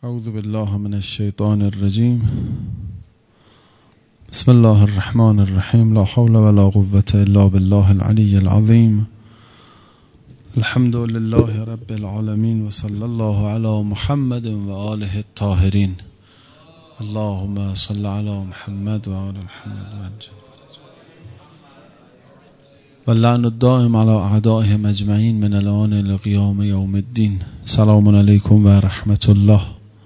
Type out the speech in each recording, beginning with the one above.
اعوذ بالله من الشیطان الرجیم. بسم الله الرحمن الرحیم. لا حول ولا قوة الا بالله العلی العظیم. الحمد لله رب العالمین و صلی الله علی محمد و آله الطاهرین. اللهم صل علی محمد و آل محمد و اللعن الدائم على اعدائهم اجمعین من الان لقیام یوم الدین. سلام علیکم و رحمت الله.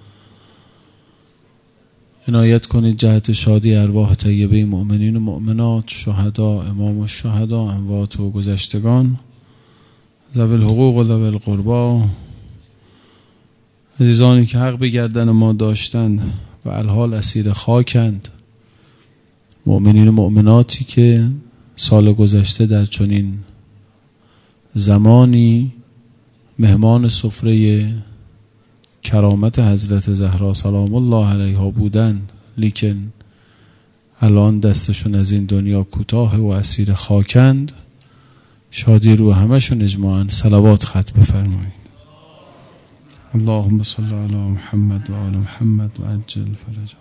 عنایت کنید جهت شادی ارواح طیبه مؤمنین و مؤمنات، شهدا، امام الشهدا، اموات و گذشتگان، ذوی الحقوق و ذوی القربا، عزیزانی که حق به گردن ما داشتند و الحال اسیر خاکند، مؤمنین و مؤمناتی که سال گذشته در چنین زمانی مهمان سفره کرامت حضرت زهرا سلام الله علیها بودند، لیکن الان دستشون از این دنیا کوتاه و اسیر خاکند. شادی رو همشون اجماعاً صلوات ختم بفرمایید. اللهم صل علی محمد و آل محمد و عجل فرجهم.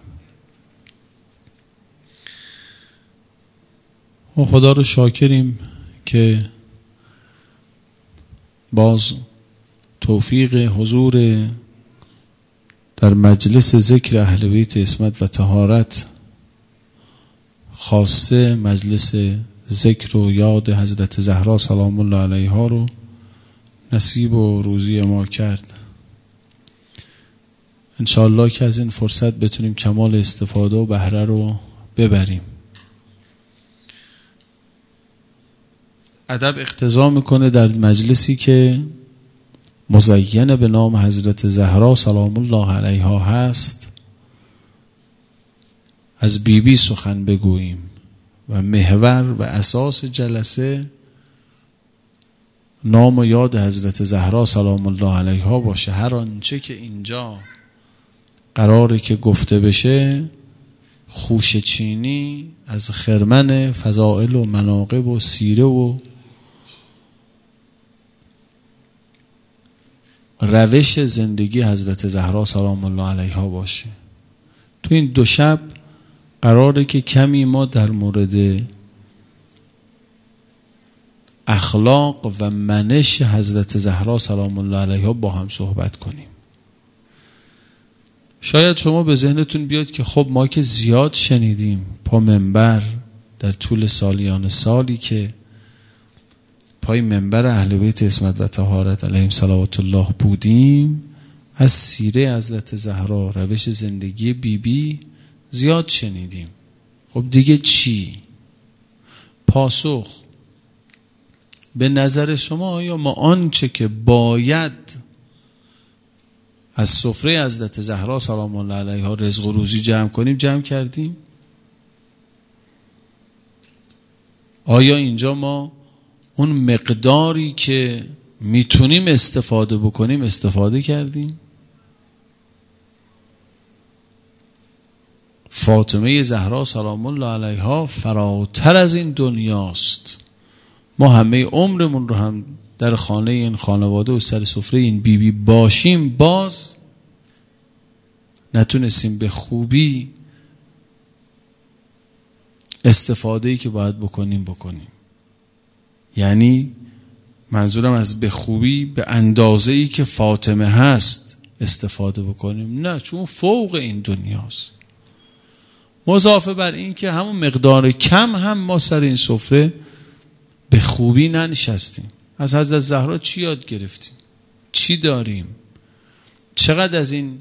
و خدا رو شاکریم که باز توفیق حضور در مجلس ذکر اهل بیت عصمت و طهارت، خاصه مجلس ذکر و یاد حضرت زهرا سلام الله علیها رو نصیب و روزی ما کرد. انشاءالله که از این فرصت بتونیم کمال استفاده و بهره رو ببریم. ادب اقتضا میکنه در مجلسی که مزین به نام حضرت زهرا سلام الله علیها هست از بیبی سخن بگوییم و محور و اساس جلسه نام و یاد حضرت زهرا سلام الله علیها باشه. هر آنچه که اینجا قراره که گفته بشه خوشه چینی از خرمن فضائل و مناقب و سیره و روش زندگی حضرت زهرا سلام الله علیها باشه. تو این دو شب قراره که کمی ما در مورد اخلاق و منش حضرت زهرا سلام الله علیها با هم صحبت کنیم. شاید شما به ذهنتون بیاد که خب ما که زیاد شنیدیم پا منبر در طول سالیان سالی که پای منبر اهل بیت عصمت و طهارت علیهم صلوات الله بودیم، از سیره حضرت زهرا، روش زندگی بیبی زیاد شنیدیم. خب دیگه چی؟ پاسخ: به نظر شما آیا ما آنچه که باید از سفره حضرت زهرا سلام الله علیها رزق و روزی جمع کنیم جمع کردیم؟ آیا اینجا ما اون مقداری که میتونیم استفاده بکنیم استفاده کردیم؟ فاطمه زهرا سلام الله علیها فراتر از این دنیاست. ما همه عمرمون رو هم در خانه این خانواده و سر سفره این بیبی باشیم، باز نتونستیم به خوبی استفاده‌ای که باید بکنیم. یعنی منظورم از به خوبی به اندازه‌ای که فاطمه هست استفاده بکنیم، نه، چون فوق این دنیاست. مضافه بر این که همون مقدار کم هم ما سر این سفره به خوبی ننشستیم. از حضرت زهرا چی یاد گرفتیم؟ چی داریم؟ چقدر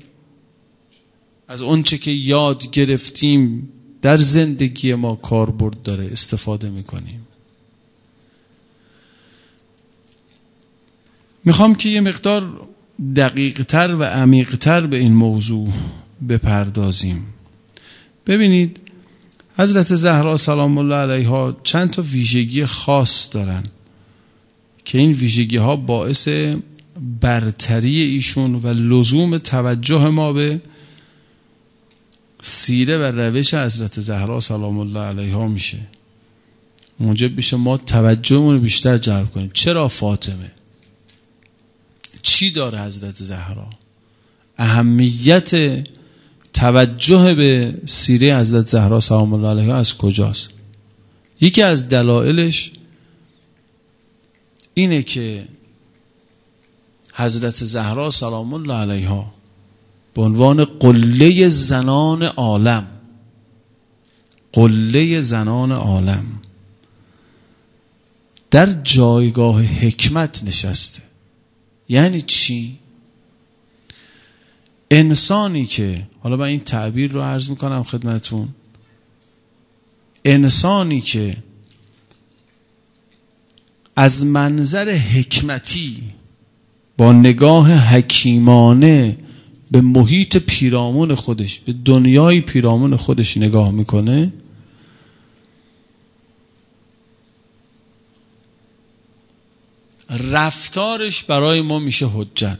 از اون چه که یاد گرفتیم در زندگی ما کاربرد داره استفاده میکنیم؟ میخوام که یه مقدار دقیق‌تر و عمیق‌تر به این موضوع بپردازیم. ببینید حضرت زهرا سلام الله علیها چند تا ویژگی خاص دارن که این ویژگی ها باعث برتری ایشون و لزوم توجه ما به سیره و روش حضرت زهرا سلام الله علیها میشه، موجب میشه ما توجهمون رو بیشتر جلب کنیم. چرا فاطمه؟ چی داره حضرت زهرا؟ اهمیت توجه به سیره حضرت زهرا سلام الله علیها از کجاست؟ یکی از دلایلش اینه که حضرت زهرا سلام الله علیها به عنوان قله زنان عالم، قله زنان عالم در جایگاه حکمت نشسته. یعنی چی؟ انسانی که، حالا من این تعبیر رو عرض میکنم خدمتون، انسانی که از منظر حکمتی با نگاه حکیمانه به محیط پیرامون خودش، به دنیای پیرامون خودش نگاه میکنه، رفتارش برای ما میشه حجت.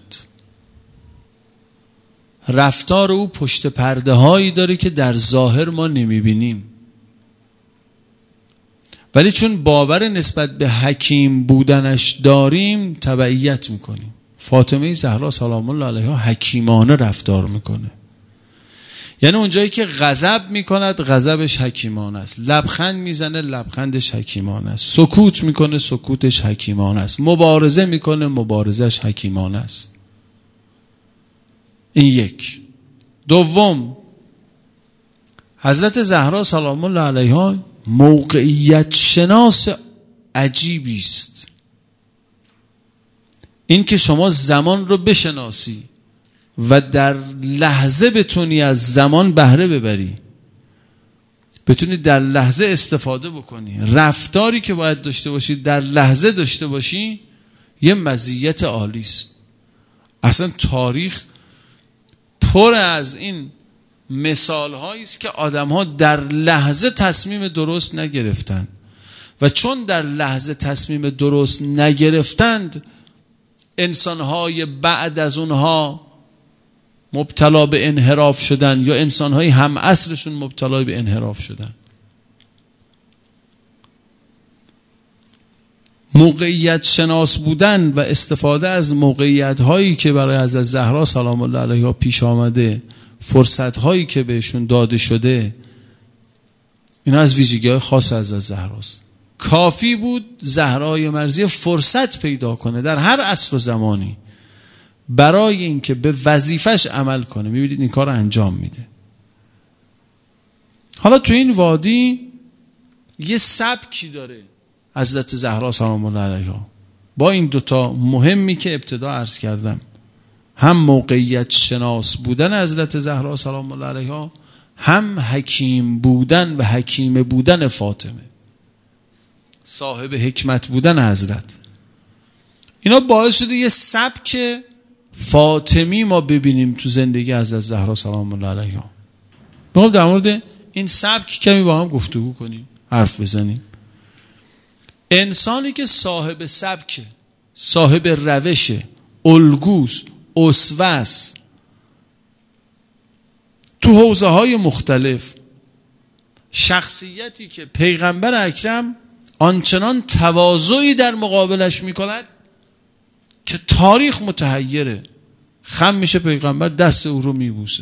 رفتار او پشت پرده هایی داره که در ظاهر ما نمیبینیم، ولی چون باور نسبت به حکیم بودنش داریم تبعیت میکنیم. فاطمه زهرا سلام الله علیها حکیمانه رفتار میکنه. یعنی اونجایی که غضب میکند غضبش حکیمانه است، لبخند میزنه لبخندش حکیمانه است، سکوت میکنه سکوتش حکیمانه است، مبارزه میکنه مبارزش حکیمانه است. این یک. دوم، حضرت زهرا سلام الله علیها موقعیت شناس عجیبی است. این که شما زمان رو بشناسی و در لحظه بتونی از زمان بهره ببری، بتونی در لحظه استفاده بکنی، رفتاری که باید داشته باشی در لحظه داشته باشی، یه مزیت عالی است. اصلا تاریخ پر از این مثال هایی است که آدم ها در لحظه تصمیم درست نگرفتند و چون در لحظه تصمیم درست نگرفتند انسان های بعد از اونها مبتلا به انحراف شدن یا انسان های هم عصرشون مبتلا به انحراف شدن. موقعیت شناس بودن و استفاده از موقعیت هایی که برای حضرت زهرا سلام الله علیها پیش آمده، فرصت هایی که بهشون داده شده، اینا از ویژگی های خاص حضرت زهراست. کافی بود زهرای مرضیه فرصت پیدا کنه در هر عصر و زمانی برای اینکه به وظیفش عمل کنه. میبینید این کار رو انجام میده. حالا تو این وادی یه سبکی داره حضرت زهرا سلام الله علیها با این دوتا مهمی که ابتدا عرض کردم، هم موقعیت شناس بودن حضرت زهرا سلام الله علیها، هم حکیم بودن و حکیم بودن فاطمه، صاحب حکمت بودن حضرت. اینا باعث شده یه سبک فاطمی ما ببینیم تو زندگی حضرت زهرا سلام الله علیها. میخوام در مورد این سبک کمی با هم گفتگو کنیم، حرف بزنیم. انسانی که صاحب سبک، صاحب روش، الگوست، اسوه‌ست تو حوزه های مختلف، شخصیتی که پیغمبر اکرم آنچنان تواضعی در مقابلش میکند که تاریخ متحیره، خم میشه پیغمبر دست او رو میبوسه.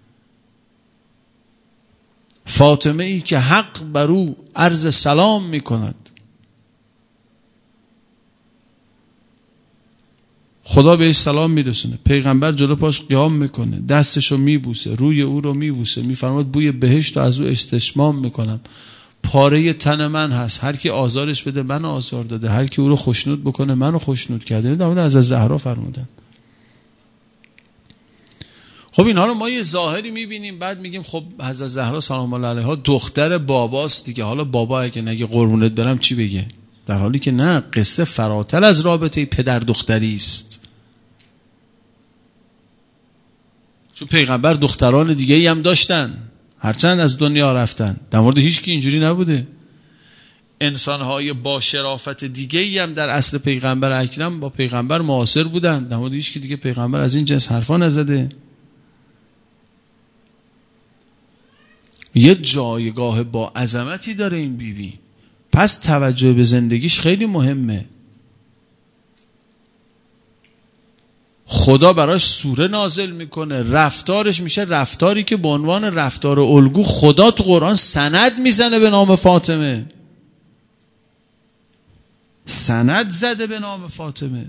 فاطمه ای که حق بر او عرض سلام میکند، خدا بهش سلام میرسونه، پیغمبر جلو پاش قیام میکنه، دستشو میبوسه، روی او رو میبوسه، میفرماد بوی بهشت از او استشمام میکنم، پاره تن من هست، هر کی آزارش بده من آزار داده، هر کی او رو خوشنود بکنه منو خوشنود کرده. در مورد از زهرا فرمودن. خب اینها رو ما یه ظاهری میبینیم، بعد میگیم خب حضرت زهرا سلام الله علیها دختر باباست دیگه، حالا بابا اگه نگه قربونت برم چی بگه؟ در حالی که نه، قصه فراتر از رابطه پدر دختری است. چون پیغمبر دختران دیگه ای هم داشتن، هرچند از دنیا رفتن، در مورد هیچ کی اینجوری نبوده. انسان‌های با شرافت دیگه ای هم در عصر پیغمبر اکرم با پیغمبر معاصر بودن، در مورد هیچ کی دیگه پیغمبر از این جنس حرفا نزده. یه جایگاه با عظمتی داره این بیبی. پس توجه به زندگیش خیلی مهمه. خدا براش سوره نازل میکنه، رفتارش میشه رفتاری که به عنوان رفتار الگو خدا تو قرآن سند میزنه به نام فاطمه، سند زده به نام فاطمه.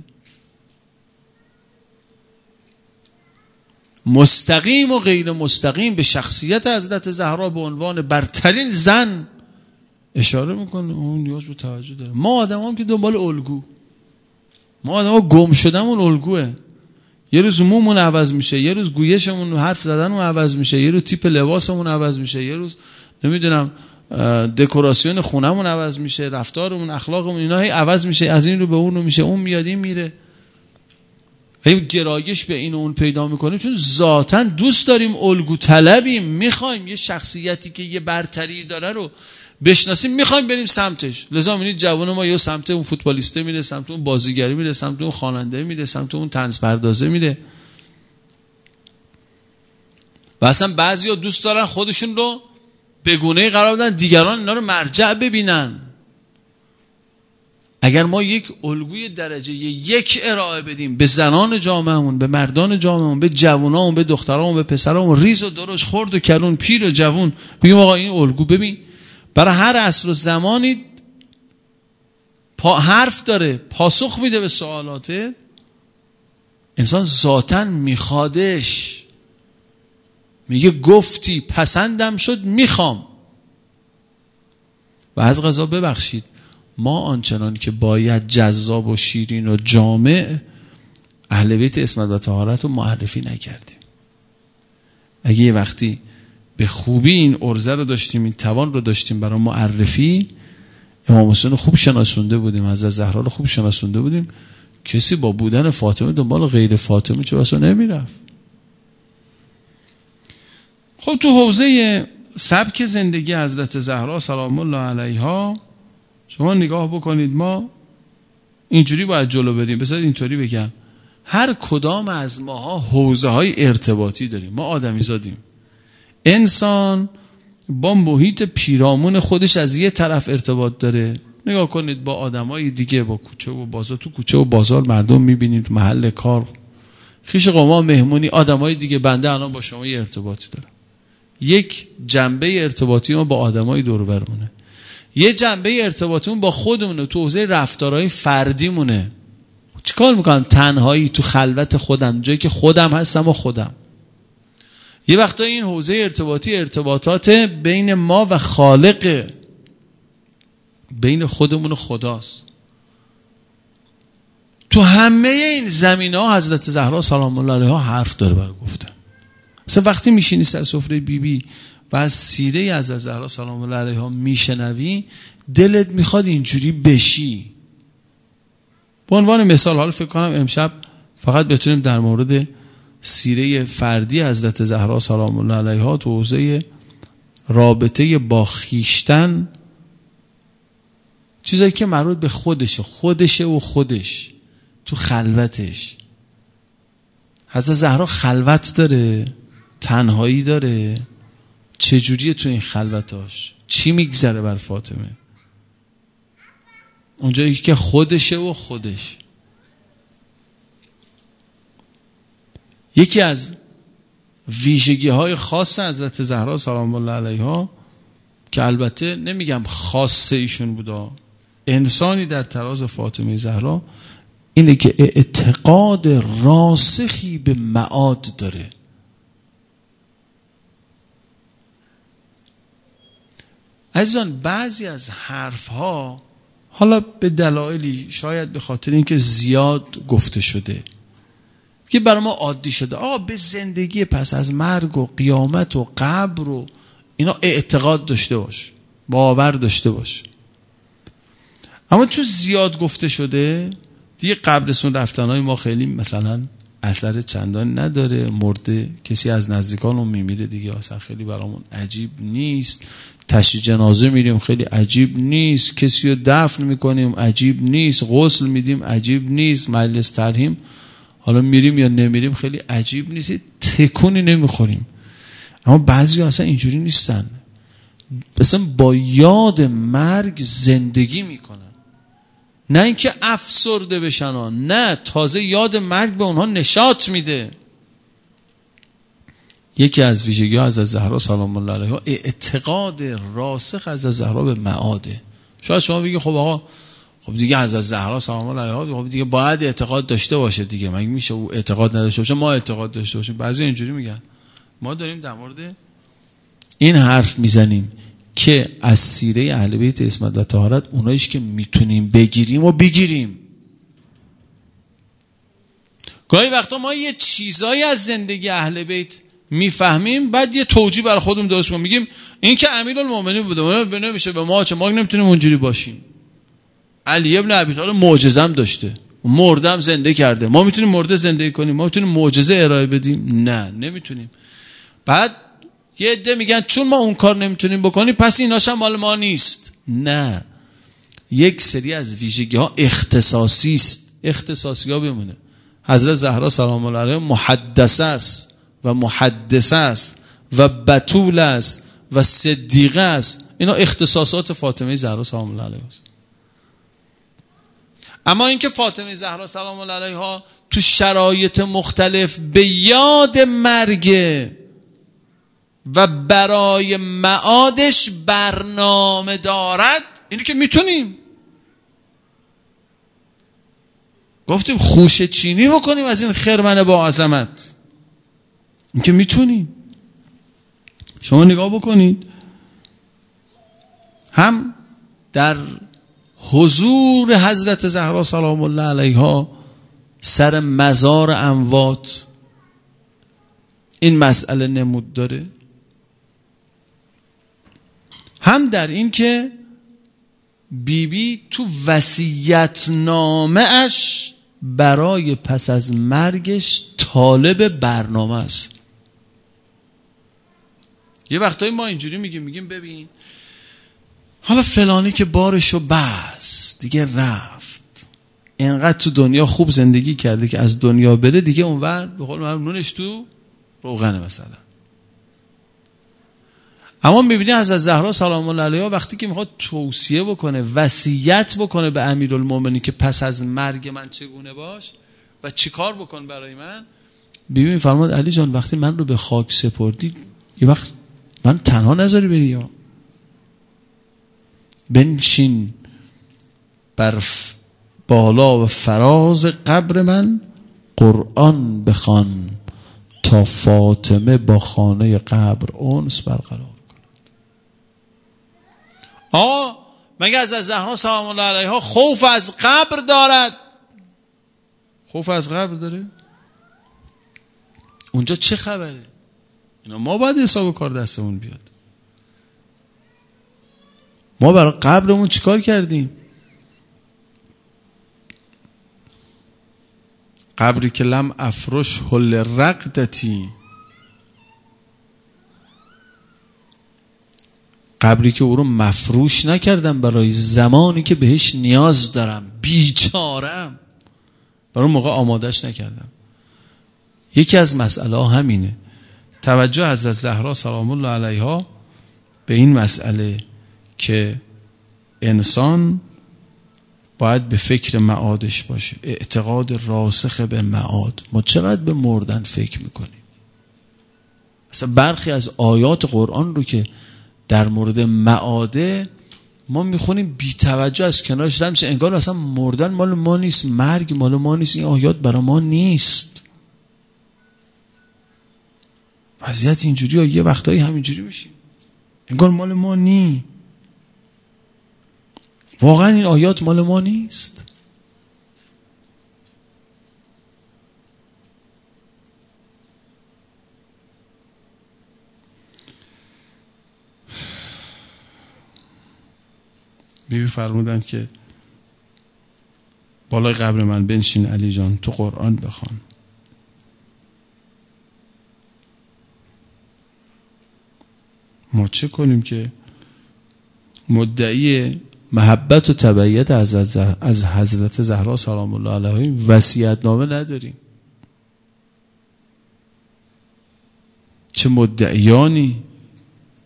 مستقیم و غیر مستقیم به شخصیت حضرت زهرا به عنوان برترین زن اشاره میکنه. اون نیاز به توجه داره. ما آدم هم که دنبال الگو، ما آدم ها گم شدمون الگوه. یه روز مومون عوض میشه، یه روز گویشمون و حرف زدنمون عوض میشه، یه روز تیپ لباسمون عوض میشه، یه روز نمیدونم دکوراسیون خونمون عوض میشه، رفتارمون، اخلاقمون، اینا هی عوض میشه، از این رو به اون رو میشه، اون میاد این میره. هی گرایش به این و اون پیدا میکنیم چون ذاتاً دوست داریم، الگو طلبیم، میخوایم یه شخصیتی که یه برتری داره رو بشناسیم، میخوایم بریم سمتش. لذا میبینید جوان ما یا سمت اون فوتبالیسته میره، سمت اون بازیگری میره، سمت اون خواننده میره، سمت اون طنز پردازه میره. و اصلا بعضیا دوست دارن خودشون رو به گونه‌ای قرار بدن دیگران اینا رو مرجع ببینن. اگر ما یک الگوی درجه یک ارائه بدیم به زنان جامعهمون، به مردان جامعهمون، به جوانامون، به دخترامون، به پسرامون، ریز و درشت، خرد و کلون، پیر و جوان، بگیم آقا این الگو ببین برای هر عصر و زمانی حرف داره، پاسخ میده به سوالات انسان، ذاتاً میخوادش، میگه گفتی پسندم شد میخوام. و از قضا ببخشید ما آنچنان که باید جذاب و شیرین و جامع اهل بیت عصمت و طهارت رو معرفی نکردیم. اگه یه وقتی به خوبی این عرضه رو داشتیم، این توان رو داشتیم برای معرفی، امام حسین رو خوب شناسونده بودیم، حضرت زهرا رو خوب شناسونده بودیم، کسی با بودن فاطمه دنبال غیر فاطمه چه بسا نمیرفت. خب تو حوزه سبک زندگی حضرت زهرا سلام الله علیها شما نگاه بکنید، ما اینجوری باید جلو بریم. بذارید اینطوری بگم، هر کدام از ماها حوزه های ارتباطی داریم. ما آدمی زادیم. انسان با محیط پیرامون خودش از یه طرف ارتباط داره. نگاه کنید با آدمای دیگه، با کوچه و بازار، تو کوچه و بازار مردم میبینیم، تو محل کار، خیش قوما، مهمونی، آدمای دیگه. بنده الان با شما یه ارتباطی دارم، یک جنبه ارتباطی ما با آدمای دور و برمونه، یه جنبه ارتباطیمون با خودمونه، تو حوزه رفتارهای فردیمونه. چیکار میکنم؟ تنهایی، تو خلوت خودم، جایی که خودم هستم و خودم. یه وقتا این حوزه ارتباطی ارتباطات بین ما و خالق، بین خودمون و خداست. تو همه این زمینه ها حضرت زهرا سلام الله علیها حرف داره برای گفتن. اصلا وقتی میشینی سر سفره بیبی و از سیره حضرت زهرا سلام الله علیها میشنوی، دلت میخواد اینجوری بشی. به عنوان مثال، حالا فکر کنم امشب فقط بتونیم در مورد سیره فردی حضرت زهرا سلام الله علیها تو حوزه رابطه با خیشتن، چیزایی که مربوط به خودشه و خودش تو خلوتش. حضرت زهرا خلوت داره، تنهایی داره، چجوریه تو این خلوتاش، چی میگذره بر فاطمه اونجایی که خودشه و خودش. یکی از ویژگی های خاص حضرت زهرا سلام الله علیها که البته نمیگم خاصه ایشون بودا، انسانی در تراز فاطمه زهرا، اینه که اعتقاد راسخی به معاد داره. عزیزان بعضی از حرفها حالا به دلایلی، شاید به خاطر اینکه زیاد گفته شده که برای ما عادی شده، به زندگی پس از مرگ و قیامت و قبر و اینا اعتقاد داشته باش، باور داشته باش. اما چون زیاد گفته شده دیگه قبرستون رفتنهای ما خیلی مثلا اثر چندان نداره. مرده کسی از نزدیکانمون میمیره دیگه اصلا خیلی برامون عجیب نیست. تشییع جنازه میریم خیلی عجیب نیست. کسی رو دفن میکنیم عجیب نیست. غسل میدیم عجیب نیست. مجلس ترحیم حالا میریم یا نمیریم خیلی عجیب نیست. تکونی نمیخوریم. اما بعضی اصلا اینجوری نیستن، مثلا با یاد مرگ زندگی میکنن. نه اینکه افسرده بشن، نه، تازه یاد مرگ به اونها نشاط میده. یکی از ویژگی ها حضرت زهرا سلام الله علیها اعتقاد راسخ حضرت زهرا به معاده. شاید شما بگید خب آقا، خب دیگه حضرت زهرا سلام الله علیها خب دیگه باید اعتقاد داشته باشه دیگه، مگه میشه او اعتقاد نداشته باشه ما اعتقاد داشته باشیم؟ بعضی اینجوری میگن. ما داریم در مورد این حرف میزنیم که از سیره اهل بیت عصمت و طهارت اوناییش که میتونیم بگیریم و بگیریم. گاهی وقتا ما یه چیزایی از زندگی اهل بیت میفهمیم، بعد یه توجیه برای خودمون درست کنیم، میگیم این که امیرالمومنین بوده نمیشه به ما، چه ما نمیتونیم اونجوری باشیم. علی ابن ابی طالب معجزه هم داشته، مرده هم زنده کرده، ما میتونیم مرده زنده کنیم؟ ما میتونیم معجزه ارائه بدیم؟ نه، نمیتونیم. بعد یه عده میگن چون ما اون کار نمیتونیم بکنیم پس ایناش هم مال ما نیست. نه، یک سری از ویژگی ها اختصاصی است. اختصاصی ها بمونه. حضرت زهرا سلام الله علیها محدثه است و محدثه است و بتول است و صدیقه است. اینا اختصاصات فاطمه زهرا سلام الله علیها است. اما اینکه فاطمه زهرا سلام الله علیها تو شرایط مختلف به یاد مرگ و برای معادش برنامه دارد، اینو که میتونیم. گفتیم خوشه چینی بکنیم از این خرمن با عظمت، این که میتونیم. شما نگاه بکنید، هم در حضور حضرت زهرا سلام الله علیها سر مزار اموات این مسئله نمود داره، هم در این که بیبی تو وصیت‌نامه اش برای پس از مرگش طالب برنامه است. یه وقتایی ما اینجوری میگیم ببین حالا فلانی که بارشو بس دیگه رفت، اینقدر تو دنیا خوب زندگی کرده که از دنیا بره دیگه اونور به قول معروف نونش تو روغنه مثلا. اما میبینی حضرت زهرا سلام الله علیها وقتی که میخواد توصیه بکنه، وصیت بکنه به امیرالمومنین که پس از مرگ من چگونه باش و چیکار بکن برای من، بیبی میفرماد علی جان وقتی من رو به خاک سپردی یه وقت من تنها نذاری بری، یا بنشین بر بالا و فراز قبر من قرآن بخوان تا فاطمه با خانه قبر انس برقرار کند. مگه از زهرا سلام الله علیها خوف از قبر دارد؟ خوف از قبر داره؟ اونجا چه خبره؟ اینا ما باید حساب کار دستمون بیاد. ما برای قبرمون چیکار کردیم؟ قبری که لم افرش حل رقدتی، قبری که او رو مفروش نکردم برای زمانی که بهش نیاز دارم، بیچارم، برای موقع آمادش نکردم. یکی از مسئله ها همینه. توجه حضرت زهرا سلام الله علیها به این مسئله که انسان باید به فکر معادش باشه، اعتقاد راسخ به معاد. ما چقدر به مردن فکر میکنیم؟ اصلا برخی از آیات قرآن رو که در مورد معاده ما میخونیم بی توجه از کنارش رد میشه، انگار اصلا مردن مال ما نیست، مرگ مال ما نیست، این آیات برای ما نیست. وضعیت اینجوری ها، یه وقتایی همینجوری میشیم انگار مال ما نیست. واقعا این آیات مال ما نیست. بیبی فرمودند که بالای قبر من بنشین علی جان تو قرآن بخوان. ما چه کنیم که مدعی محبت و تبعیت از حضرت زهرا سلام الله علیها وصیت‌نامه نداریم؟ چه مدعیانی،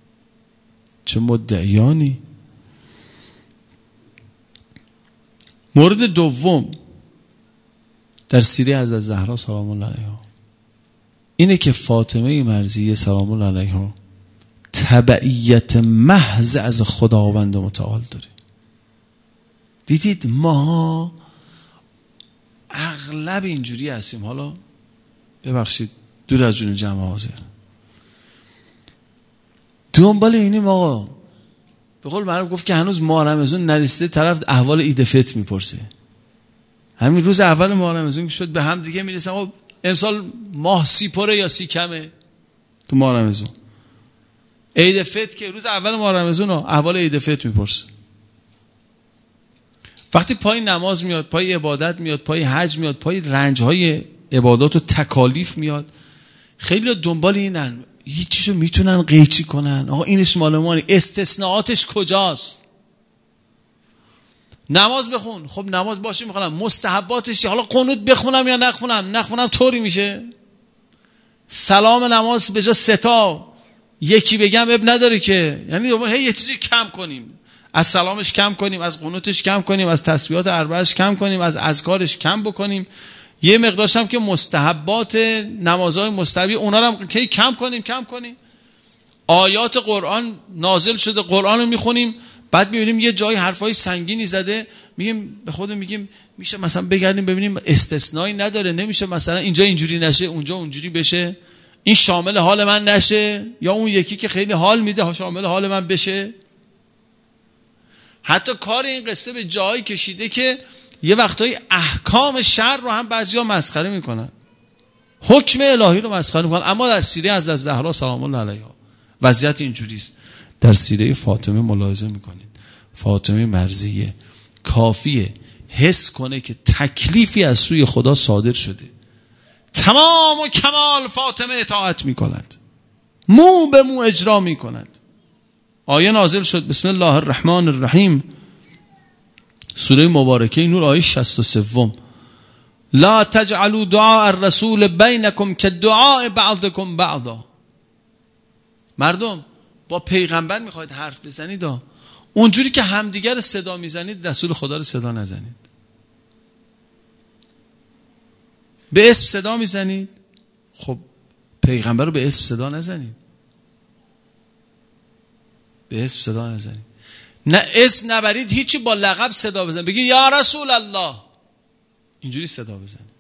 چه مدعیانی. مورد دوم در سیره حضرت زهرا سلام الله علیها اینه که فاطمه مرضیه سلام الله علیها تبعیت محض از خداوند متعال داره. دیدید ما اغلب اینجوری هستیم. حالا ببخشید دور از جون جمع حاضر دنبال اینیم آقا. به قول معروف گفت که هنوز ماه رمضان نرسیده طرف احوال عید فطر میپرسه. همین روز اول ماه رمضان که شد به هم دیگه میرسن آقا امسال ماه سی پره یا سی کمه تو ماه رمضان. عید فطر که روز اول ماه رمضان احوال عید فطر میپرسه. وقتی پای نماز میاد، پای عبادت میاد، پای حج میاد، پای رنجهای عبادات و تکالیف میاد، خیلی دنبال اینن یه چیزو میتونن قیچی کنن. آقا اینش مال مانی، استثناءاتش کجاست؟ نماز بخون. خب نماز باشه میخونم، مستحباتش حالا قنوت بخونم یا نخونم طوری میشه. سلام نماز به جا 3 تا یکی بگم اب نداره که، یعنی هی یه چیزی کم کنیم، از سلامش کم کنیم، از قنوتش کم کنیم، از تسبیحات اربعش کم کنیم، از اذکارش کم بکنیم، یه مقدارش هم که مستحبات نمازهای مستحبی اونا رو هم که کم کنیم. آیات قرآن نازل شده، قرآن رو میخونیم، بعد میبینیم یه جای حرفای سنگینی زده، میگیم به خودم میگیم میشه مثلا بگردیم ببینیم استثنایی نداره، نمیشه مثلا اینجا اینجوری نشه اونجا اونجوری بشه، این شامل حال من نشه، یا اون یکی که خیلی حال میده شامل حال من بشه. حتی کار این قصه به جایی کشیده که یه وقتایی احکام شرع رو هم بعضیا مسخره میکنن، حکم الهی رو مسخره میکنن. اما در سیره حضرت زهرا سلام الله علیها وضعیت اینجوریست. در سیره فاطمه ملاحظه میکنید فاطمه مرضیه کافیه حس کنه که تکلیفی از سوی خدا صادر شده، تمام و کمال فاطمه اطاعت میکنند، مو به مو اجرا میکنند. آیه نازل شد بسم الله الرحمن الرحیم، سوره مبارکه نور، آیه 63 لا تجعلوا دعاء الرسول بینکم کدعاء بعضکم بعضا. مردم با پیغمبر میخواید حرف بزنید اونجوری که همدیگر رو صدا میزنید رسول خدا رو صدا نزنید. به اسم صدا میزنید، خب پیغمبر رو به اسم صدا نزنید، به اسم صدا نزنید. نه اسم نبرید، هیچی، با لقب صدا بزنید، بگید یا رسول الله، اینجوری صدا بزنید.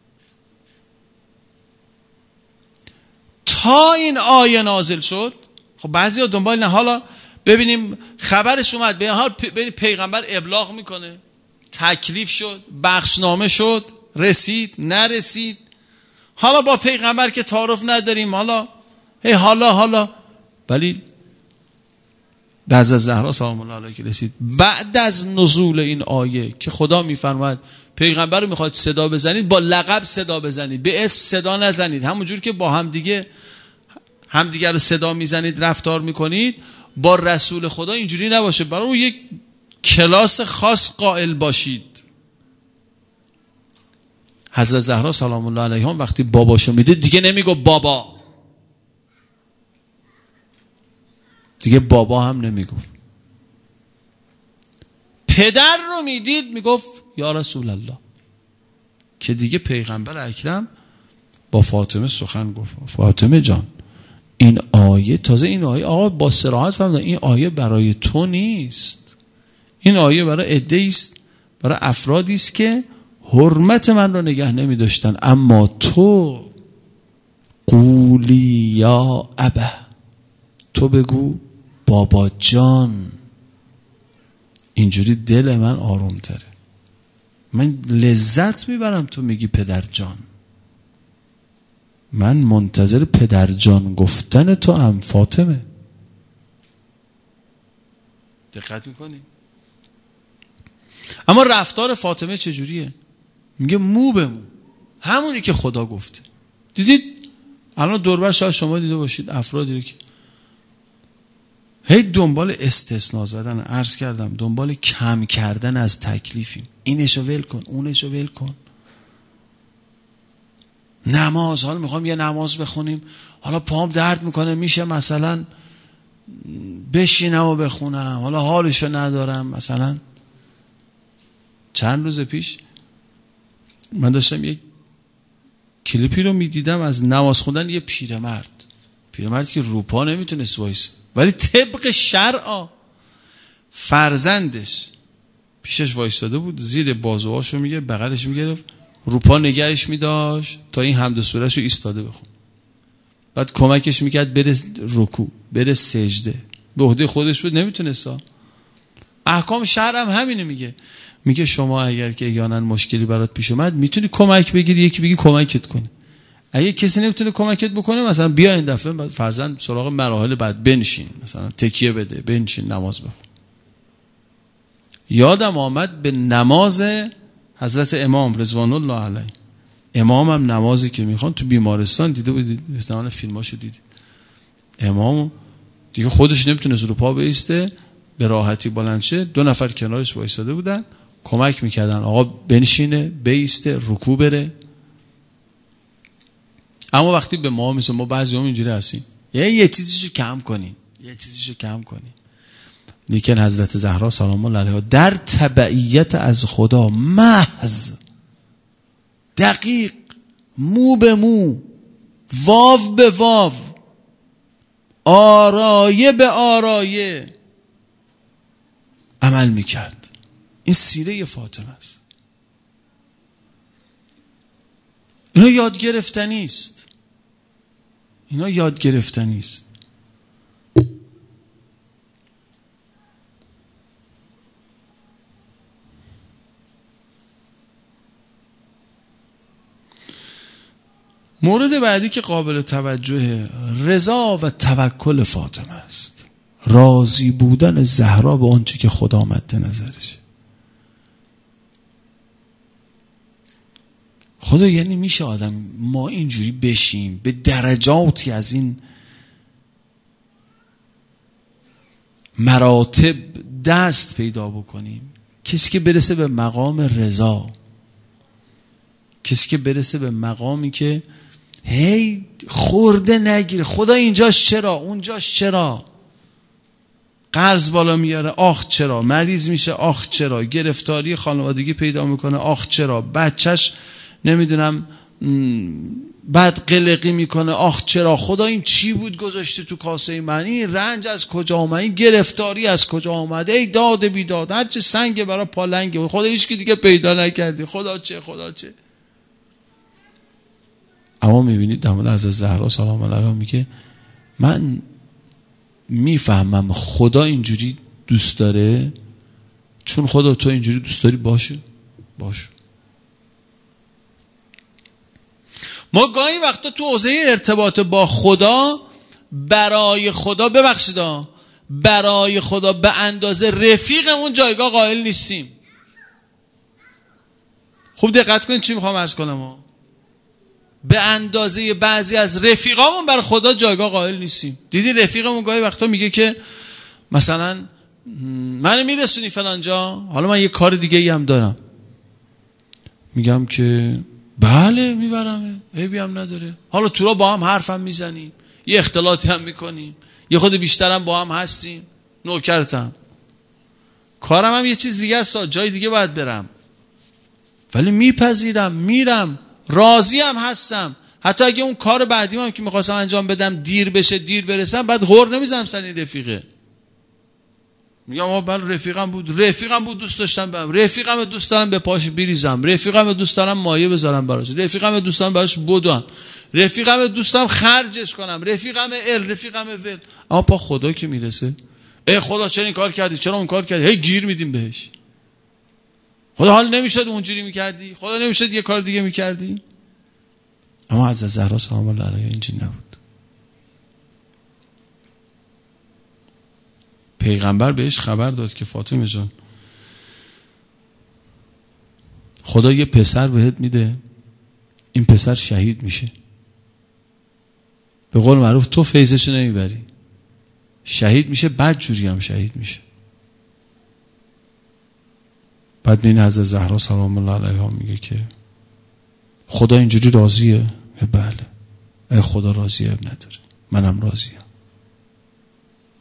تا این آیه نازل شد، خب بعضیا دنبال نه حالا ببینیم خبرش اومد، به حال ببین پیغمبر ابلاغ میکنه، تکلیف شد، بخشنامه شد، رسید نرسید، حالا با پیغمبر که تعارف نداریم، حالا ولی بعد از زهرا سلام الله علیها که رسید، بعد از نزول این آیه که خدا میفرماید پیغمبر رو میخواد صدا بزنید، با لقب صدا بزنید، به اسم صدا نزنید، همونجور که با همدیگه رو صدا میزنید رفتار میکنید، با رسول خدا اینجوری نباشه، برای اون یک کلاس خاص قائل باشید. حضرت زهرا سلام الله علیها وقتی باباشو میدید دیگه نمیگو بابا، دیگه بابا هم نمیگفت. پدر رو میدید میگفت یا رسول الله، که دیگه پیغمبر اکرم با فاطمه سخن گفت، فاطمه جان این آیه، تازه این آیه آقا با صراحت فهمیدن این آیه برای تو نیست، این آیه برای عده‌ای است، برای افرادی است که حرمت من رو نگه نمی داشتن، اما تو قولی یا ابا، تو بگو بابا جان، اینجوری دل من آروم تره، من لذت میبرم تو میگی پدر جان، من منتظر پدر جان گفتن تو هم فاطمه. دقت میکنی؟ اما رفتار فاطمه چجوریه؟ میگه مو به مو، همونی که خدا گفته. دیدید الان دوربر شاید شما دیده باشید افرادی رو که هی دنبال استثناء زدن، عرض کردم دنبال کم کردن از تکلیفیم، اینشو ول کن اونشو ول کن. نماز، حالا میخوام یه نماز بخونیم، حالا پام درد میکنه، میشه مثلا بشینم و بخونم، حالا حالشو ندارم، مثلا چند روز پیش من داشتم یک کلیپی رو میدیدم از نماز خوندن یه پیرمردی که روپا نمیتونست وایسه، ولی طبق شرع فرزندش پیشش وایستاده بود، زیر بازوهاشو میگه بغلش میگرفت، روپا نگهش میداشت تا این حمد و سورهشو ایستاده بخون، بعد کمکش میکرد بره رکوع، بره سجده. به عهده خودش بود، نمیتونست. احکام شرع هم همینه، میگه شما اگر که احیانا مشکلی برات پیش اومد میتونی کمک بگیری، یکی بگی کمکت کنه. اگه کسی نمیتونه کمکت بکنه، مثلا بیا این دفعه فرزند سراغ مراحل بعد بنشین، مثلا تکیه بده، بنشین نماز بخون. یادم آمد به نماز حضرت امام رضوان الله علیه. امام هم نمازی که میخوان تو بیمارستان دیده بودید، احتمالاً فیلماشو دیدید. امام دیگه خودش نمیتونه رو پا بایسته، به راحتی بلند شه، 2 نفر کنارش وایساده بودن کمک میکردن آقا بنشینه، بایسته، رکوع بره. اما وقتی به ما مثل ما بعضی‌ها اینجوری هستیم، یه چیزیشو کم کنین، لیکن حضرت زهرا سلام الله علیها در تبعیت از خدا محض، دقیق، مو به مو، واو به واو، آرایه به آرایه عمل میکرد. این سیره فاطمه است. اینا یاد گرفتنی است. مورد بعدی که قابل توجه، رضا و توکل فاطمه است. راضی بودن زهرا به آنچه که خدا مد نظرشه. خدا یعنی میشه آدم ما اینجوری بشیم، به درجاتی از این مراتب دست پیدا بکنیم. کسی که برسه به مقام رضا، کسی که برسه به مقامی که هی خورده نگیره، خدا اینجاش چرا، اونجاش چرا، قرض بالا میاره آخ چرا، مریض میشه آخ چرا، گرفتاری خانوادگی پیدا میکنه آخ چرا، بچهش نمیدونم بعد قلقی میکنه آخ چرا، خدا این چی بود گذاشته تو کاسه من، این رنج از کجا آمد، این گرفتاری از کجا آمده، ای داد بیداد، هرچه سنگ برای پالنگه، خدا هیچ کی دیگه پیدا نکردی، خدا چه. اما میبینید در مورد حضرت زهرا سلام الله علیها میگه من میفهمم خدا اینجوری دوست داره، چون خدا تو اینجوری دوست داری، باشه. ما گاهی وقتا تو حوزه ارتباط با خدا برای خدا به اندازه رفیقمون جایگاه قائل نیستیم. خوب دقت کنید چی میخوام عرض کنم. به اندازه بعضی از رفیقامون بر خدا جایگاه قائل نیستیم. دیدی رفیقمون گاهی وقتا میگه که مثلا منو میرسونی فلان جا، حالا من یه کار دیگه ای هم دارم، میگم که بله میبرم، عیبی هم نداره، حالا تو را با هم حرفم میزنیم، یه اختلاطی هم میکنیم، یه خود بیشترم با هم هستیم، نوکرتم، کارم هم یه چیز دیگه است، جای دیگه باید برم، ولی میپذیرم، میرم، راضی هم هستم. حتی اگه اون کار بعدی هم که میخواستم انجام بدم دیر بشه، دیر برسم، بعد غر نمیزنم سر این رفیقه، میگم بله رفیقم بود دوست داشتم برم، رفیقم دوست دارم به پاش بریزم، رفیقم دوست دارم مایه بذارم براش، رفیقم دوست دارم براش بدوم، رفیقم دوست دارم خرجش کنم، رفیقم ول. اما پا خدا که میرسه، ای خدا چرا این کار کردی، چرا اون کار کردی، هی گیر میدیم بهش. خدا حال نمیشد اونجوری میکردی، خدا نمیشد یه کار دیگه میکردی. اما حضرت زهرا سلام الله علیها اینجوری نبود. پیغمبر بهش خبر داد که فاطمه جان خدا یه پسر بهت میده، این پسر شهید میشه، به قول معروف تو فیضش نمیبری، شهید میشه، بد جوری هم شهید میشه. بعد بین حضرت زهرا سلام الله علیها میگه که خدا اینجوری راضیه؟ بله. ای خدا راضیه نداره، منم راضیم.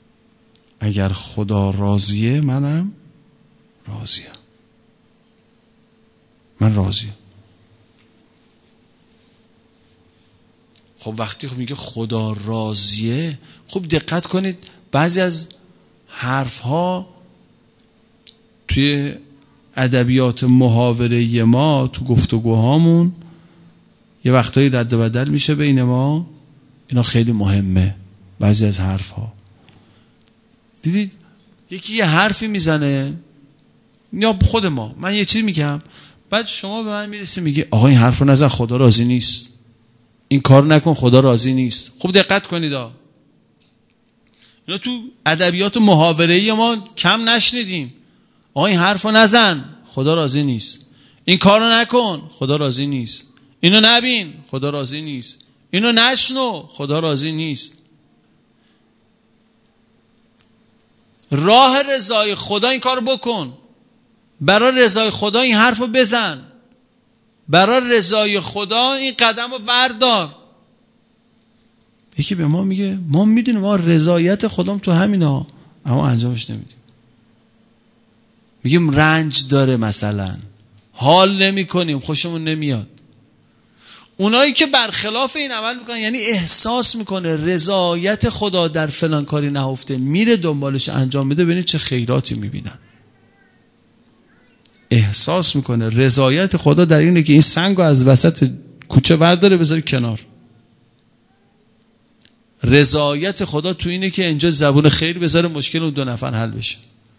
اگر خدا راضیه منم راضیم. من راضیم. خب وقتی میگه خدا راضیه، خب دقت کنید بعضی از حرف ها توی ادبیات محاوره ما تو گفتگوهامون یه وقتایی رد و بدل میشه بین ما. اینا خیلی مهمه. بعضی از حرف ها دیدید یکی یه حرفی میزنه یا خود ما، من یه چیزی میگم بعد شما به من میرسی میگی آقا این حرف رو نزن خدا راضی نیست، این کار نکن خدا راضی نیست. خب دقت کنید اینا تو ادبیات محاوره‌ای ما کم نشنیدیم. آقا این حرف رو نزن خدا راضی نیست، این کار رو نکن خدا راضی نیست، اینو نبین خدا راضی نیست، اینو نشنو خدا راضی نیست. راه رضای خدا این کار بکن، برای رضای خدا این حرف رو بزن، برای رضای خدا این قدم رو بردار. یکی به ما میگه ما میدونیم ما رضایت خدام تو همینا، اما انجامش نمیدیم. میگیم رنج داره، مثلا حال نمی کنیم، خوشمون نمیاد. اونایی که برخلاف این عمل میکنن یعنی احساس میکنه رضایت خدا در فلان کاری نهفته، میره دنبالش انجام میده، ببینید چه خیراتی میبینن. احساس میکنه رضایت خدا در اینه که این سنگو از وسط کوچه ورداره بذاری کنار. رضایت خدا تو اینه که اینجا زبون خیر بذاره مشکل اون 2 نفر حل بشه.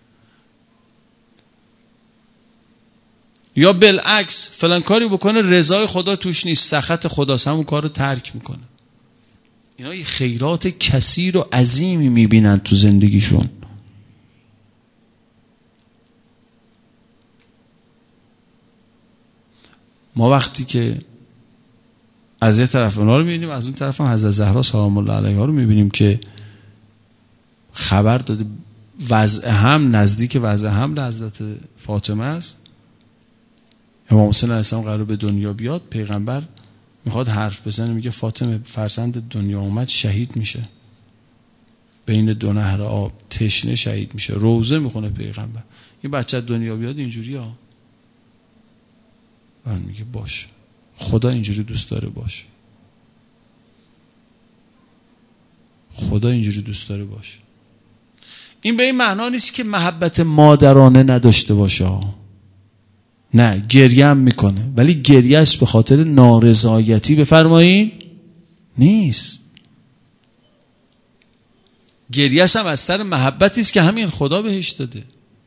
یا بالعکس فلان کاری بکنه رضای خدا توش نیست، سخط خداست، همون کار رو ترک میکنه. اینا یه خیرات کثیر و عظیمی میبینن تو زندگیشون. ما وقتی که از یه طرف اونا رو میبینیم، از اون طرف هم حضرت زهرا سلام الله علیها رو میبینیم که خبر داده وضع هم نزدیک وضع حمل حضرت فاطمه است. امام حسین علیه السلام قرار به دنیا بیاد، پیغمبر میخواد حرف بزنه، میگه فاطمه فرزند دنیا اومد شهید میشه بین 2 نهر آب، تشنه شهید میشه. روزه میخونه پیغمبر، این بچه دنیا بیاد اینجوری ها. من میگه باش، خدا اینجوری دوست داره، باش خدا اینجوری دوست داره، باش. این به این معنا نیست که محبت مادرانه نداشته باشه، نه، گریه هم میکنه، ولی گریهش به خاطر نارضایتی بفرمایید نیست. گریهش هم از سر محبتی است که همین خدا بهش داده.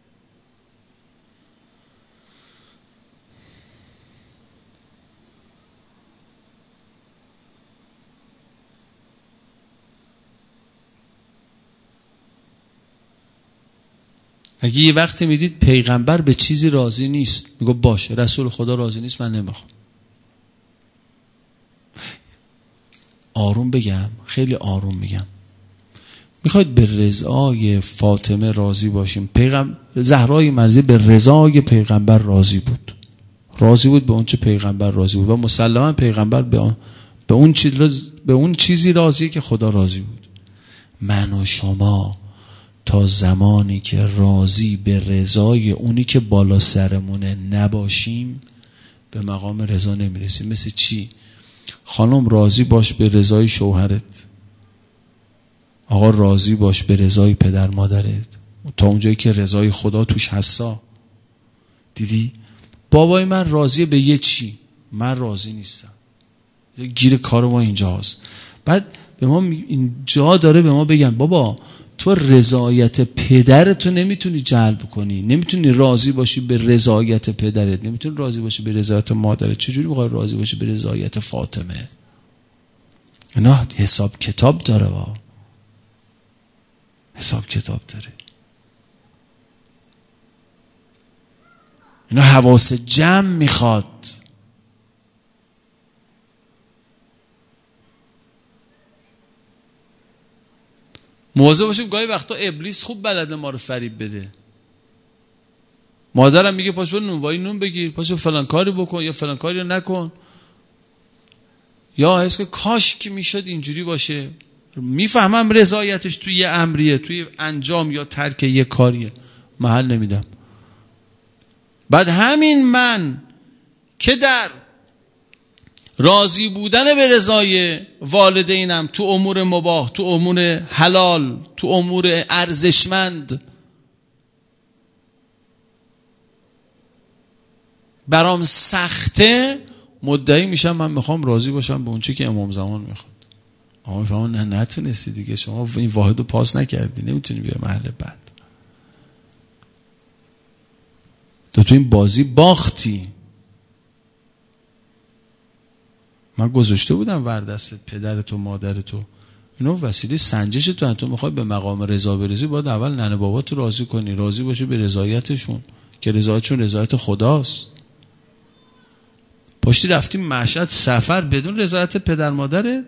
اگه یه وقتی میدید پیغمبر به چیزی راضی نیست، میگه باشه رسول خدا راضی نیست، من نمیخوام. آروم بگم، خیلی آروم میگم. میخواید به رضای فاطمه راضی باشیم؟ زهرای مرضی به رضای پیغمبر راضی بود، راضی بود به اون چه پیغمبر راضی بود، و مسلما پیغمبر به اون چیزی راضیه که خدا راضی بود. من و شما تا زمانی که راضی به رضای اونی که بالا سرمونه نباشیم به مقام رضا نمیرسیم. مثل چی؟ خانم راضی باش به رضای شوهرت، آقا راضی باش به رضای پدر مادرت، تا اونجایی که رضای خدا توش هستا. دیدی؟ بابای من راضیه به یه چی، من راضی نیستم، گیر کار ما اینجاست. بعد به ما اینجا داره به ما بگن بابا تو رضایت پدرتو نمیتونی جلب کنی، نمیتونی راضی باشی به رضایت پدرت، نمیتونی راضی باشی به رضایت مادرت، چجوری میخوای راضی باشی به رضایت فاطمه؟ اینا حساب کتاب داره، حساب کتاب داره. اینا حواس جمع میخواد. مواظب باشیم، گاهی وقتا ابلیس خوب بلده ما رو فریب بده. مادرم میگه پاش برو نونوایی نون بگیر، پاش فلان کاری بکن یا فلان کاری رو نکن، یا حس که کاش که میشد اینجوری باشه. میفهمم رضایتش توی یه امریه، توی انجام یا ترک یه کاریه، محل نمیدم. بعد همین من که در راضی بودن به رضای والدینم تو امور مباح، تو امور حلال، تو امور ارزشمند برام سخته، مدعی میشم من میخوام راضی باشم به اون چی که امام زمان میخواد. آقا میفهمون نه نتونستی دیگه، شما این واحد رو پاس نکردی، نمیتونی بیا محل بعد. تو این بازی باختی. من گذاشته بودم ور دستت پدرت و مادرت و اینو وسیله سنجش تو میخوای به مقام رضا برسی، باید اول ننه بابات رو راضی کنی، راضی باشی به رضایتشون که رضایتشون رضایت خداست. پشتی رفتیم مشهد سفر بدون رضایت پدر مادرت.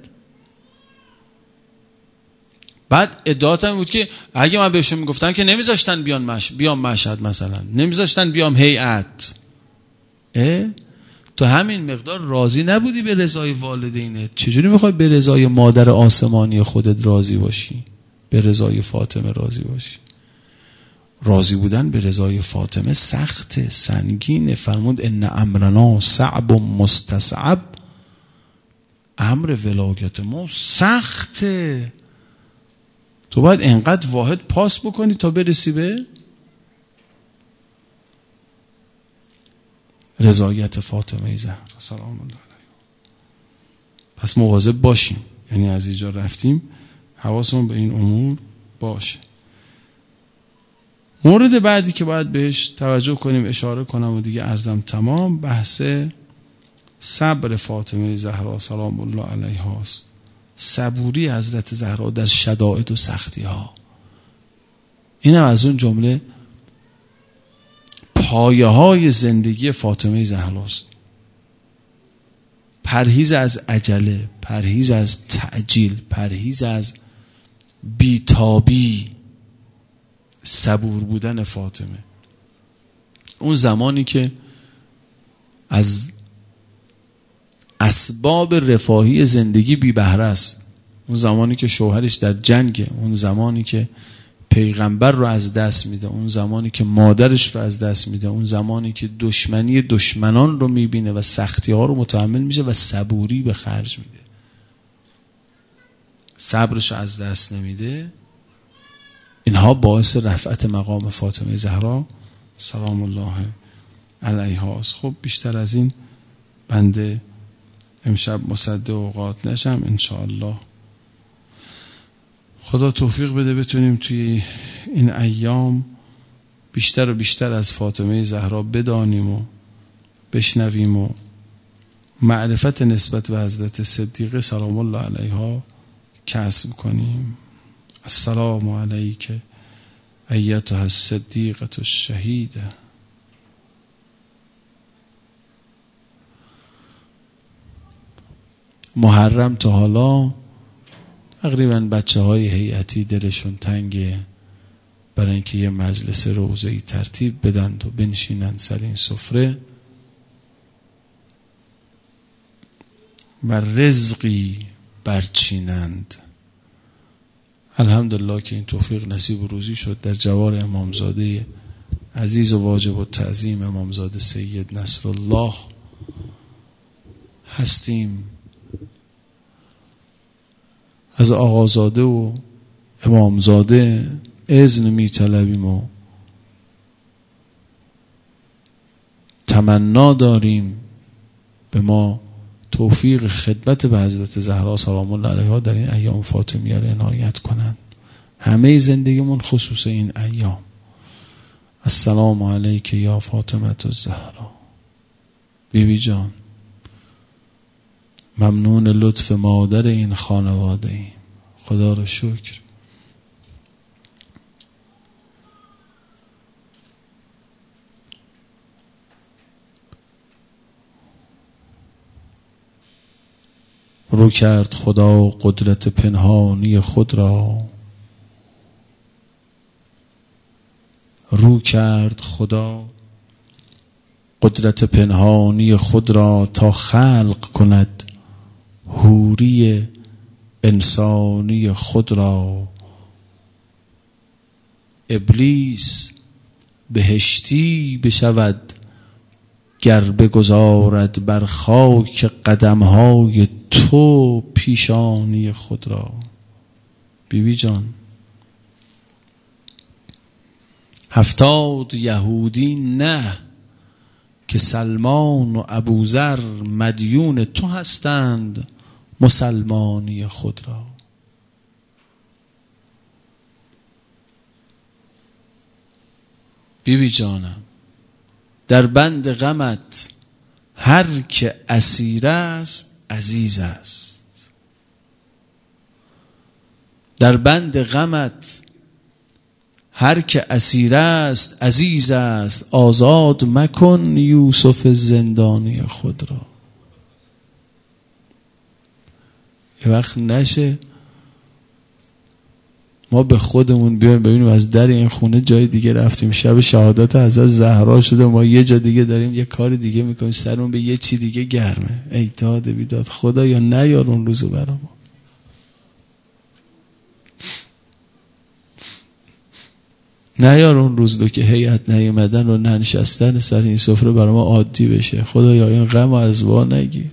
بعد ادعات هم بود که اگه من بهشون میگفتم که نمیذاشتن بیام مشهد، مثلا نمیذاشتن بیام هیئت. تو همین مقدار راضی نبودی به رضای والدینت، چجوری میخوای به رضای مادر آسمانی خودت راضی باشی، به رضای فاطمه راضی باشی؟ راضی بودن به رضای فاطمه سخت، سنگین. فرمود ان امرنا صعب مستصعب، امر ولایت ما سخته. تو باید انقدر واحد پاس بکنی تا برسی به رضایت فاطمه زهرا سلام الله علیها. پس مواظب باشیم، یعنی از اینجا رفتیم حواسمون به این امور باشه. مورد بعدی که باید بهش توجه کنیم، اشاره کنم و دیگه عرضم تمام، بحث صبر فاطمه زهرا سلام الله علیها است. صبوری حضرت زهرا در شدائد و سختی ها. این هم از اون جمله پایه های زندگی فاطمه زهرا است. پرهیز از عجله، پرهیز از تعجیل، پرهیز از بیتابی، صبور بودن فاطمه. اون زمانی که از اسباب رفاهی زندگی بی بهره است، اون زمانی که شوهرش در جنگه، اون زمانی که پیغمبر رو از دست میده، اون زمانی که مادرش رو از دست میده، اون زمانی که دشمنی دشمنان رو میبینه و سختی ها رو متحمل میشه و صبوری به خرج میده، صبرش رو از دست نمیده. اینها باعث رفعت مقام فاطمه زهرا سلام الله علیها است. خب بیشتر از این بنده امشب مصد اوقات نشم. انشاءالله خدا توفیق بده بتونیم توی این ایام بیشتر و بیشتر از فاطمه زهرا بدانیم و بشنویم و معرفت نسبت به حضرت صدیقه سلام الله علیها کسب کنیم. السلام علیک ایتها الصدیقه الشهیده. محرم تا حالا تقریبا بچه های هیئتی دلشون تنگه برای اینکه یه مجلس روضه‌ای ترتیب بدن و بنشینن سر این سفره و رزقی برچینند. الحمدلله که این توفیق نصیب و روزی شد. در جوار امامزاده عزیز و واجب و تعظیم امامزاده سید نصرالله هستیم. از آقازاده و امامزاده اذن می طلبیم و تمنا داریم به ما توفیق خدمت به حضرت زهرا سلام الله علیها در این ایام فاطمیه را عنایت کنند. همه زندگیمون خصوص این ایام. السلام علیک یا فاطمه الزهرا. بیبی جان ممنون لطف مادر این خانواده ایم. خدا رو شکر. رو کرد خدا قدرت پنهانی خود را، رو کرد خدا قدرت پنهانی خود را تا خلق کند حوری انسانی خود را. ابلیس بهشتی بشود گر بگذارد بر خاک قدمهای تو پیشانی خود را. بیبی جان 70 یهودی نه که سلمان و ابوذر مدیون تو هستند مسلمانی خود را. بیبی جانم در بند غمت هر که اسیر است عزیز است. در بند غمت هر که اسیر است عزیز است. آزاد مکن یوسف زندانی خود را. یه وقت نشه ما به خودمون بیایم ببینیم از در این خونه جای دیگه رفتیم، شب شهادت حضرت زهرا شده، ما یه جا دیگه داریم یه کار دیگه میکنیم، سرمون به یه چی دیگه گرمه. ای داد بیداد خدا یا نیار اون روزو برا ما. نیار اون روز رو که هیئت نیومدن و ننشستن سر این سفره برای ما عادی بشه. خدا یا این غم از وا نگیر.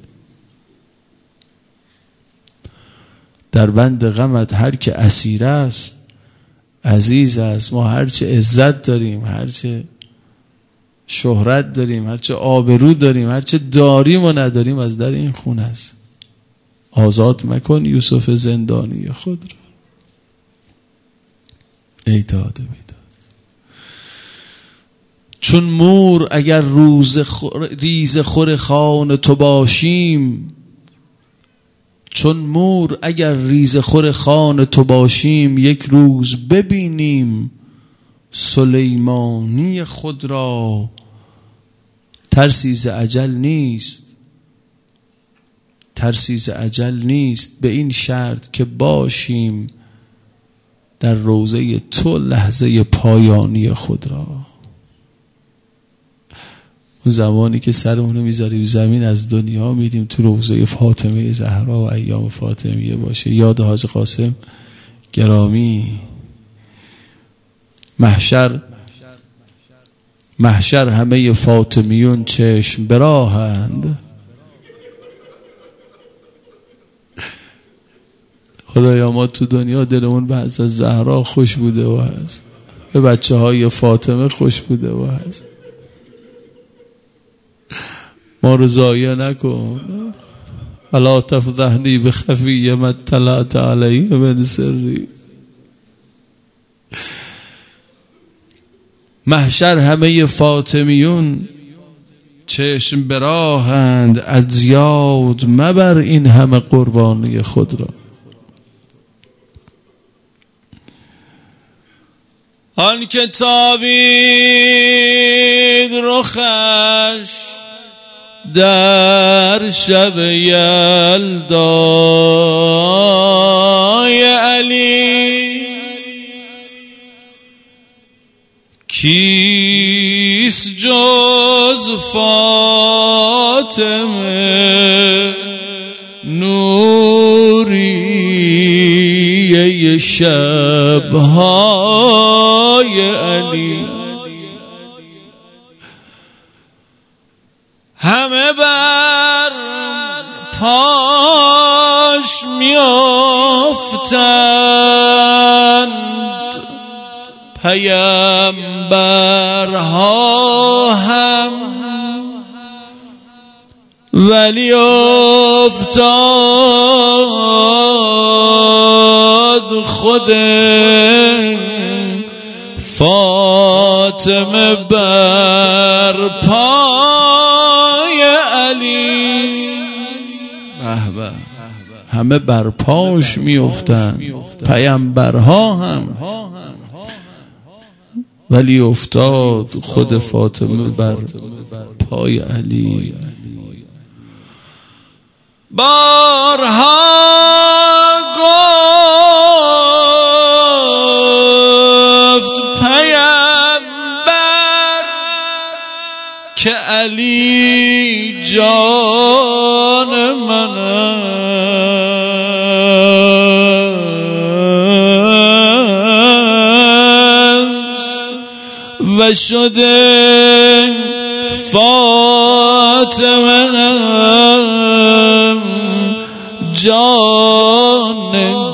در بند غمت هر که اسیر است عزیز است. ما هرچه عزت داریم، هرچه شهرت داریم، هرچه آبرو داریم، هرچه داریم و نداریم از در این خونه است. آزاد مکن یوسف زندانی خود را. ای داده بیداد. چون مور اگر ریز خور خوان تو باشیم، چون مور اگر ریز خور خوان تو باشیم، یک روز ببینیم سلیمانی خود را. ترسی ز اجل نیست، ترسی ز اجل نیست، به این شرط که باشیم در روضه تو لحظه پایانی خود را. اون زمانی که سرمونو میذاریم زمین از دنیا میدیم تو روضه فاطمه زهرا و ایام فاطمیه باشه. یاد حاج قاسم گرامی. محشر همه فاطمیون چشم براهند. خدایا ما تو دنیا دلمون به حضرت زهرا خوش بوده و هست، به بچه های فاطمه خوش بوده و هست. ما رو ضایع نکن. الا تفضحنی بخفی ما اطلعت علیه من سری. محشر همه فاطمیون چشم براهند، از زیاد مبر این همه قربانی خود را. آن که تابید رخش در شب یلدای علی، کیست جز فاطمه نوری شبهای علی. همه بر پاش میافتند پیامبرها هم، ولی افتاد خود فاطمه بر پای علی. همه بر پاش میافتند پیامبرها هم، ولی افتاد خود فاطمه بر پای علی. بارها گفت پیامبر که علی جان من است، و شده فاطمه جان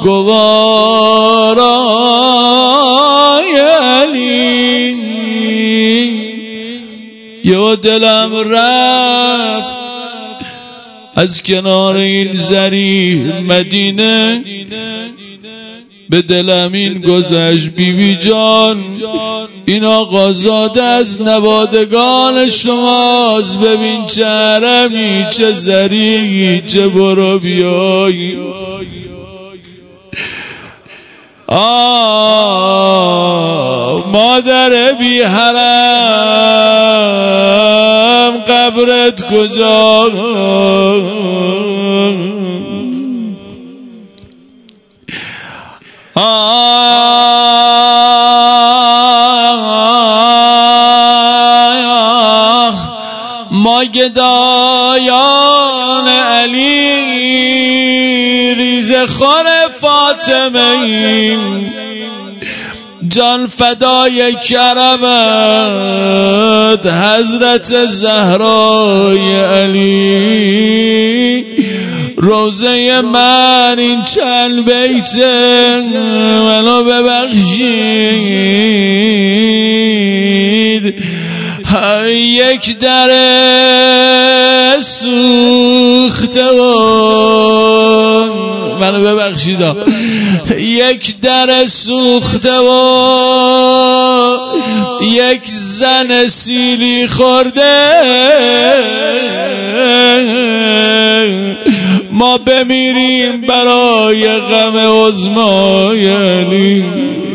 گوارای علی. یا دلم رفت از کنار این زریح مدینه، به دلم این گذشت بیبی جان این آقازاده از نوادگان شماست، ببین چه حرمی، چه زریحی، چه برو بیایی. مادر بی حرم قبرت کجا؟ ما گدایان علی ریزه خور فاطمه ایم، جان فدای کرمت حضرت زهرای علی. روزه من این چند بیته منو ببخشید، یک در سوخته و منو ببخشید، یک در سوخته و یک زن سیلی خورده، ما بمیریم برای غم عظمای علی.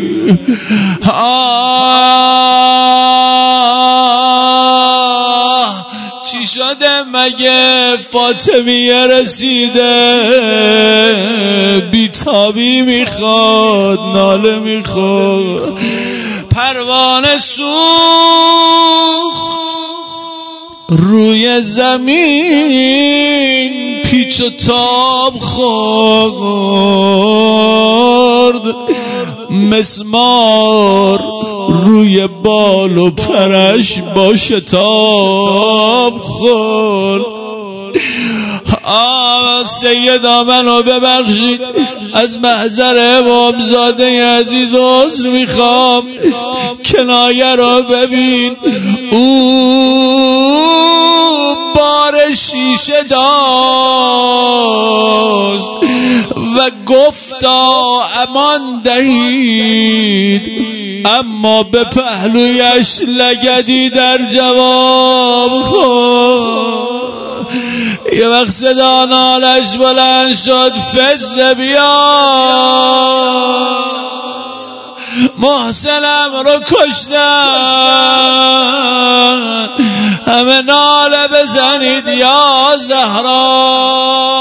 چی شده مگه فاطمیه رسیده؟ بیتابی میخواد، ناله میخواد، پروانه سوخت روی زمین، پیچ و تاب خورد، مسمار روی بال و پرش با شتاب خورد. سیدا منو ببخشید، از محضر امامزاده عزیز عذر میخوام. کنایه رو ببین، او بار شیشه داشت و گفتا امان دهید، اما به پهلویش لگدی در جواب خورد. یه وقت صدا نالش بلند شد، فزه بیا، محسنم رو کشتن، همه ناله بزنید یا زهرا.